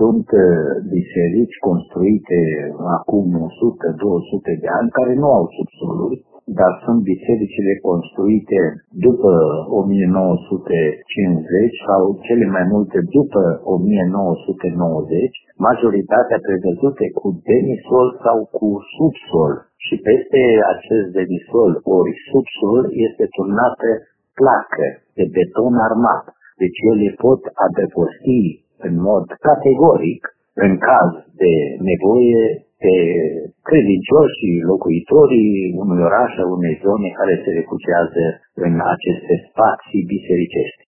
sunt biserici construite acum 100-200 de ani care nu au subsoluri, dar sunt bisericile construite după 1950 sau cele mai multe după 1990, majoritatea prevăzute cu demisol sau cu subsol. Și peste acest demisol ori subsol este turnată placă de beton armat. Deci ele pot adăposti în mod categoric, în caz de nevoie, pe credincioșii locuitorii unui oraș, unei zone care se refugiază în aceste spații bisericești.